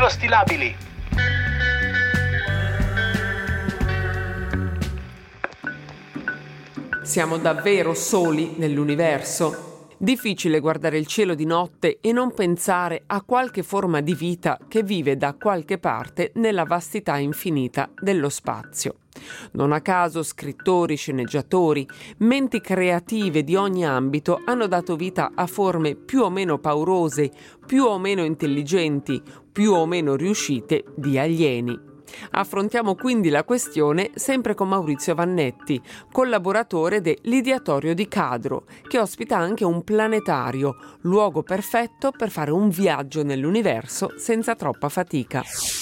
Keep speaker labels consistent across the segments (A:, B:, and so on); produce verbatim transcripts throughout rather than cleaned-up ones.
A: Microstilabili.
B: Siamo davvero soli nell'universo? Difficile guardare il cielo di notte e non pensare a qualche forma di vita che vive da qualche parte nella vastità infinita dello spazio. Non a caso scrittori, sceneggiatori, menti creative di ogni ambito hanno dato vita a forme più o meno paurose, più o meno intelligenti, più o meno riuscite di alieni. Affrontiamo quindi la questione sempre con Maurizio Vannetti, collaboratore dell'Ideatorio di Cadro, che ospita anche un planetario, luogo perfetto per fare un viaggio nell'universo senza troppa fatica.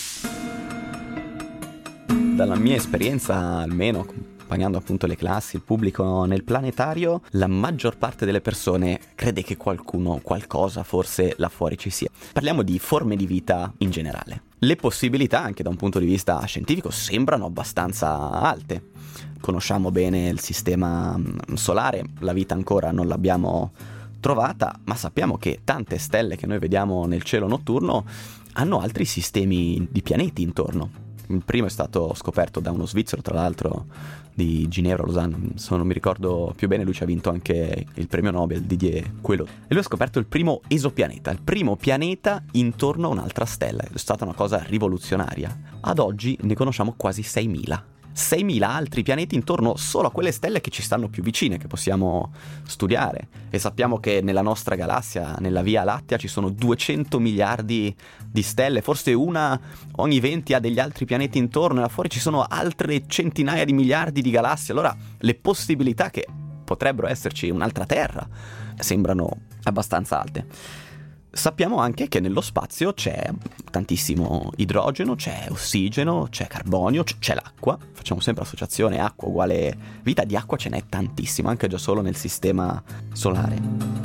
C: Dalla mia esperienza, almeno accompagnando appunto le classi, il pubblico nel planetario, la maggior parte delle persone crede che qualcuno, qualcosa forse là fuori ci sia. Parliamo di forme di vita in generale. Le possibilità, anche da un punto di vista scientifico, sembrano abbastanza alte. Conosciamo bene il sistema solare, la vita ancora non l'abbiamo trovata, ma sappiamo che tante stelle che noi vediamo nel cielo notturno hanno altri sistemi di pianeti intorno. Il primo è stato scoperto da uno svizzero, tra l'altro, di Ginevra, Lausanne, se non mi ricordo più bene. Lui ci ha vinto anche il premio Nobel, Didier Queloz. E lui ha scoperto il primo esopianeta, il primo pianeta intorno a un'altra stella. È stata una cosa rivoluzionaria. Ad oggi ne conosciamo quasi seimila. seimila altri pianeti intorno solo a quelle stelle che ci stanno più vicine, che possiamo studiare. E sappiamo che nella nostra galassia, nella Via Lattea, ci sono duecento miliardi di stelle, forse una ogni venti ha degli altri pianeti intorno, e là fuori ci sono altre centinaia di miliardi di galassie. Allora le possibilità che potrebbero esserci un'altra Terra sembrano abbastanza alte. Sappiamo anche che nello spazio c'è tantissimo idrogeno, c'è ossigeno, c'è carbonio, c- c'è l'acqua. Facciamo sempre associazione acqua uguale vita. Di acqua ce n'è tantissimo, anche già solo nel sistema solare.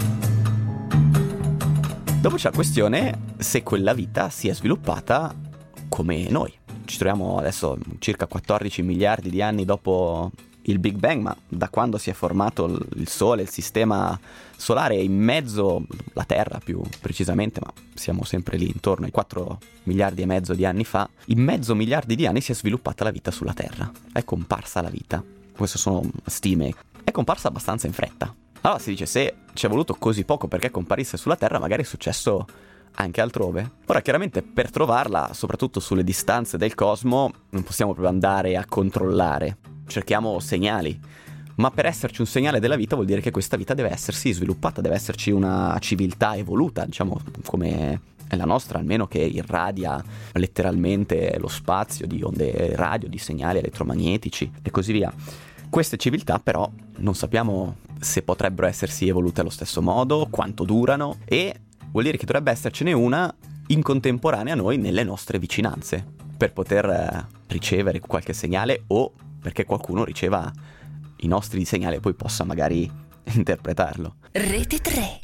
C: Dopo c'è la questione se quella vita si è sviluppata come noi. Ci troviamo adesso circa quattordici miliardi di anni dopo il Big Bang, ma da quando si è formato il Sole, il sistema solare, in mezzo, la Terra più precisamente, ma siamo sempre lì intorno ai quattro miliardi e mezzo di anni fa, in mezzo miliardi di anni si è sviluppata la vita sulla Terra. È comparsa la vita. Queste sono stime. È comparsa abbastanza in fretta. Allora si dice, se ci è voluto così poco perché comparisse sulla Terra, magari è successo anche altrove. Ora, chiaramente, per trovarla, soprattutto sulle distanze del cosmo, non possiamo proprio andare a controllare. Cerchiamo segnali, ma per esserci un segnale della vita vuol dire che questa vita deve essersi sviluppata, deve esserci una civiltà evoluta, diciamo come è la nostra, almeno, che irradia letteralmente lo spazio di onde radio, di segnali elettromagnetici e così via. Queste civiltà però non sappiamo se potrebbero essersi evolute allo stesso modo, quanto durano, e vuol dire che dovrebbe essercene una in contemporanea a noi nelle nostre vicinanze, per poter ricevere qualche segnale, o perché qualcuno riceva i nostri segnali e poi possa magari interpretarlo.
D: Rete tre.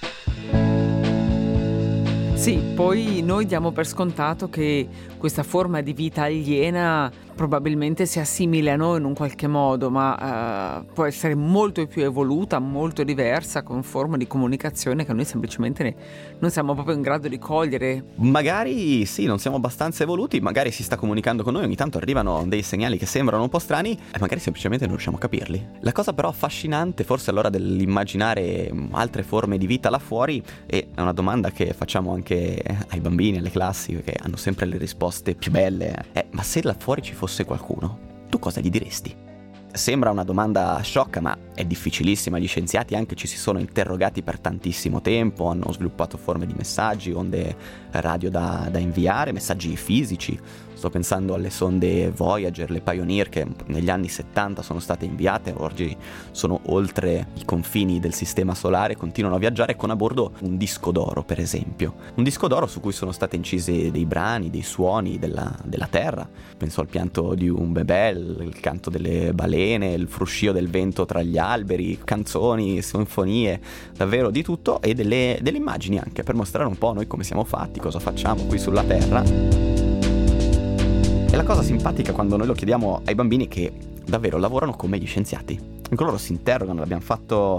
B: Sì, poi noi diamo per scontato che questa forma di vita aliena probabilmente sia simile a noi in un qualche modo, ma uh, può essere molto più evoluta, molto diversa, con forme di comunicazione che noi semplicemente ne, non siamo proprio in grado di cogliere.
C: Magari sì, non siamo abbastanza evoluti, magari si sta comunicando con noi, ogni tanto arrivano dei segnali che sembrano un po' strani e magari semplicemente non riusciamo a capirli. La cosa però affascinante forse allora dell'immaginare altre forme di vita là fuori, e è una domanda che facciamo anche ai bambini, alle classi, che hanno sempre le risposte più belle, è: ma se là fuori ci fosse fosse qualcuno, tu cosa gli diresti? Sembra una domanda sciocca, ma è difficilissima. Gli scienziati anche ci si sono interrogati per tantissimo tempo, hanno sviluppato forme di messaggi, onde radio da, da inviare, messaggi fisici. Sto pensando alle sonde Voyager, le Pioneer, che negli anni settanta sono state inviate, oggi sono oltre i confini del sistema solare, continuano a viaggiare con a bordo un disco d'oro, per esempio. Un disco d'oro su cui sono state incise dei brani, dei suoni della, della Terra. Penso al pianto di un bebè, il canto delle balene, il fruscio del vento tra gli alberi, canzoni, sinfonie, davvero di tutto, e delle, delle immagini anche per mostrare un po' noi come siamo fatti, cosa facciamo qui sulla Terra. E la cosa simpatica quando noi lo chiediamo ai bambini è che davvero lavorano come gli scienziati. Anche loro si interrogano, l'abbiamo fatto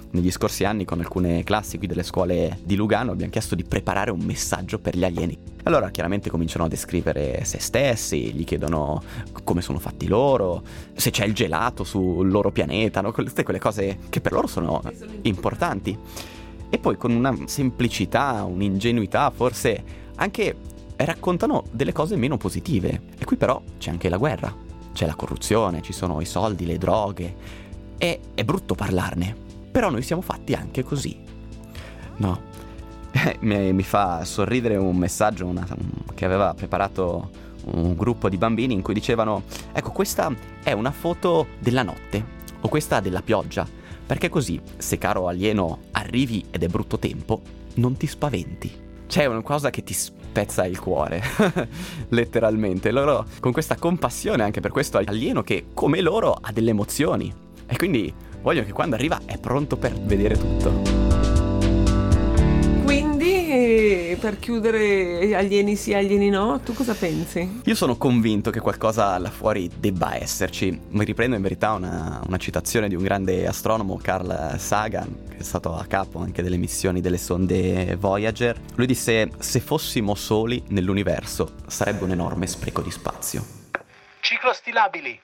C: negli scorsi anni con alcune classi qui delle scuole di Lugano abbiamo chiesto di preparare un messaggio per gli alieni. Allora chiaramente cominciano a descrivere se stessi, gli chiedono come sono fatti loro, se c'è il gelato sul loro pianeta, no? Tutte quelle cose che per loro sono importanti. E poi con una semplicità, un'ingenuità, forse anche raccontano delle cose meno positive. E qui però c'è anche la guerra, c'è la corruzione, ci sono i soldi, le droghe. E è brutto parlarne, però noi siamo fatti anche così. No, mi, mi fa sorridere un messaggio una, che aveva preparato un gruppo di bambini in cui dicevano: ecco, questa è una foto della notte, o questa della pioggia, perché così, se caro alieno arrivi ed è brutto tempo, non ti spaventi. C'è una cosa che ti spezza il cuore, letteralmente. Loro con questa compassione anche per questo alieno che, come loro, ha delle emozioni. E quindi vogliono che quando arriva è pronto per vedere tutto.
B: Quindi, per chiudere, alieni sì, alieni no, tu cosa pensi?
C: Io sono convinto che qualcosa là fuori debba esserci. Mi riprendo in verità una, una citazione di un grande astronomo, Carl Sagan, che è stato a capo anche delle missioni delle sonde Voyager. Lui disse: se fossimo soli nell'universo sarebbe un enorme spreco di spazio.
A: Ciclostilabili.